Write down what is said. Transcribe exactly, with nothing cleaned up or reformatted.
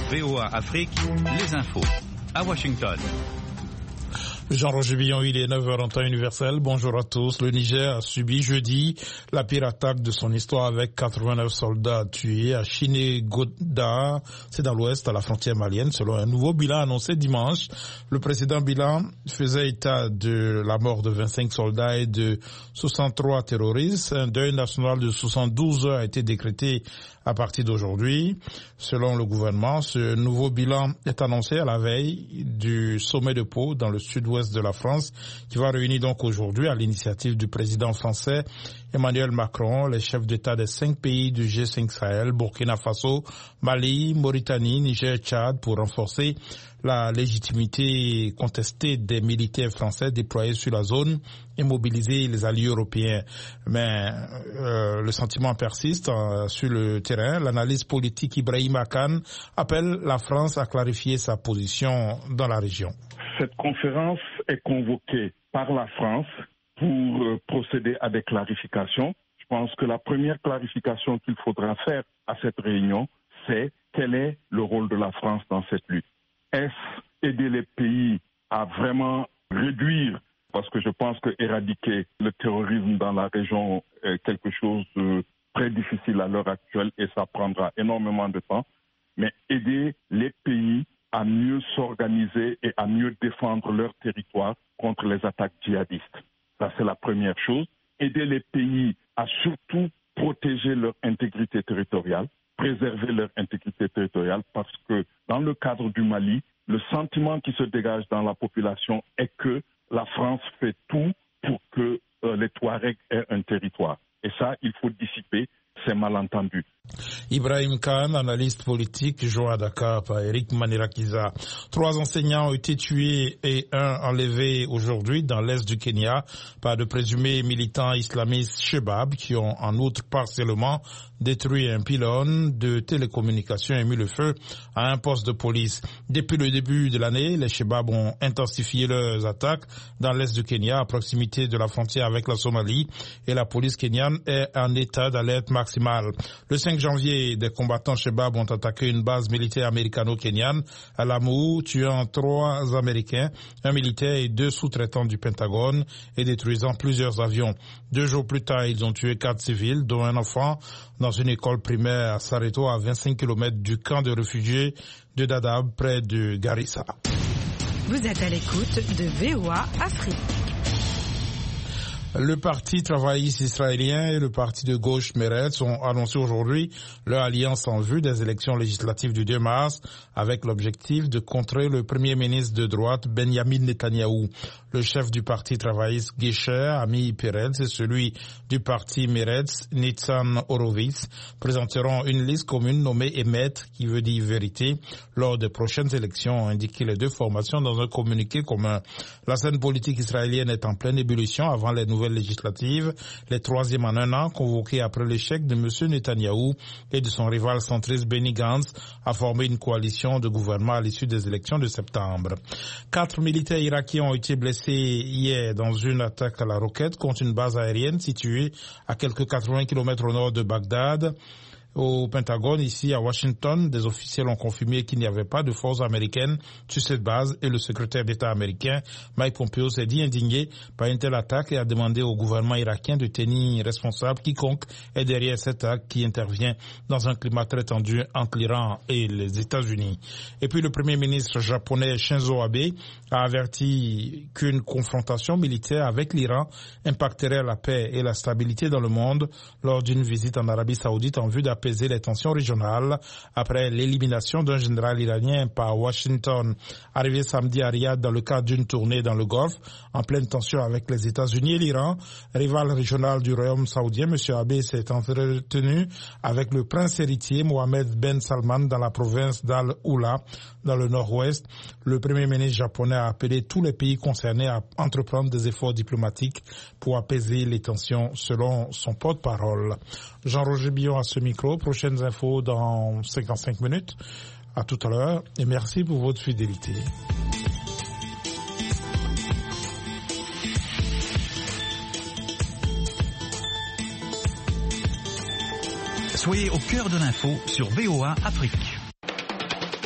V O A Afrique, les infos. À Washington. Jean-Roger Billon, il est neuf heures en temps universel. Bonjour à tous. Le Niger a subi jeudi la pire attaque de son histoire avec quatre-vingt-neuf soldats tués à Chinégoda. C'est dans l'ouest, à la frontière malienne, selon un nouveau bilan annoncé dimanche. Le président Bilan faisait état de la mort de vingt-cinq soldats et de soixante-trois terroristes. Un deuil national de soixante-douze heures a été décrété à partir d'aujourd'hui. Selon le gouvernement, ce nouveau bilan est annoncé à la veille du sommet de Pau dans le sud-ouest de la France, qui va réunir donc aujourd'hui à l'initiative du président français Emmanuel Macron, les chefs d'État des cinq pays du G cinq Sahel, Burkina Faso, Mali, Mauritanie, Niger, Tchad, pour renforcer la légitimité contestée des militaires français déployés sur la zone et mobiliser les alliés européens. Mais euh, le sentiment persiste euh, sur le terrain. L'analyse politique Ibrahim Akan appelle la France à clarifier sa position dans la région. Cette conférence est convoquée par la France pour euh, procéder à des clarifications. Je pense que la première clarification qu'il faudra faire à cette réunion, c'est quel est le rôle de la France dans cette lutte. Est-ce aider les pays à vraiment réduire, parce que je pense que éradiquer le terrorisme dans la région est quelque chose de très difficile à l'heure actuelle et ça prendra énormément de temps, mais aider les pays à mieux s'organiser et à mieux défendre leur territoire contre les attaques djihadistes. Ça, c'est la première chose. Aider les pays à surtout protéger leur intégrité territoriale, préserver leur intégrité territoriale, parce que dans le cadre du Mali, le sentiment qui se dégage dans la population est que la France fait tout pour que euh, les Touaregs aient un territoire. Et ça, il faut dissiper ces malentendus. Ibrahim Khan, analyste politique, joint à Dakar par Eric Manirakiza. Trois enseignants ont été tués et un enlevé aujourd'hui dans l'est du Kenya par de présumés militants islamistes Shebab qui ont en outre partiellement détruit un pylône de télécommunications et mis le feu à un poste de police. Depuis le début de l'année, les Shebab ont intensifié leurs attaques dans l'est du Kenya à proximité de la frontière avec la Somalie et la police kenyane est en état d'alerte maximale. Le cinq janvier, des combattants Shebab ont attaqué une base militaire américano-kenyane à Lamu, tuant trois Américains, un militaire et deux sous-traitants du Pentagone et détruisant plusieurs avions. Deux jours plus tard, ils ont tué quatre civils, dont un enfant, dans une école primaire à Sareto, à vingt-cinq kilomètres du camp de réfugiés de Dadaab, près de Garissa. Vous êtes à l'écoute de V O A Afrique. Le parti travailliste israélien et le parti de gauche Meretz ont annoncé aujourd'hui leur alliance en vue des élections législatives du deux mars avec l'objectif de contrer le premier ministre de droite Benjamin Netanyahou. Le chef du parti travailliste Gesher, Ami Peretz, et celui du parti Meretz, Nitzan Horowitz, présenteront une liste commune nommée Emet, qui veut dire vérité, lors des prochaines élections, ont indiqué les deux formations dans un communiqué commun. La scène politique israélienne est en pleine ébullition avant les nouvelles législatives, les troisièmes en un an, convoquées après l'échec de M. Netanyahou et de son rival centriste Benny Gantz à former une coalition de gouvernement à l'issue des élections de septembre. Quatre militaires irakiens ont été blessés hier dans une attaque à la roquette contre une base aérienne située à quelques quatre-vingts kilomètres au nord de Bagdad. Au Pentagone, ici à Washington, des officiels ont confirmé qu'il n'y avait pas de forces américaines sur cette base et le secrétaire d'État américain Mike Pompeo s'est dit indigné par une telle attaque et a demandé au gouvernement irakien de tenir responsable quiconque est derrière cette attaque qui intervient dans un climat très tendu entre l'Iran et les États-Unis. Et puis le premier ministre japonais Shinzo Abe a averti qu'une confrontation militaire avec l'Iran impacterait la paix et la stabilité dans le monde lors d'une visite en Arabie Saoudite en vue d'apaiser les tensions régionales après l'élimination d'un général iranien par Washington. Arrivé samedi à Riyad dans le cadre d'une tournée dans le Golfe, en pleine tension avec les États-Unis et l'Iran, rival régional du royaume saoudien, M. Abe s'est entretenu avec le prince héritier Mohammed Ben Salman dans la province d'Al-Oula, dans le nord-ouest. Le premier ministre japonais a appelé tous les pays concernés à entreprendre des efforts diplomatiques pour apaiser les tensions, selon son porte-parole. Jean-Roger Billon à ce micro. Prochaines infos dans cinquante-cinq minutes. À tout à l'heure et merci pour votre fidélité. Soyez au cœur de l'info sur V O A Afrique.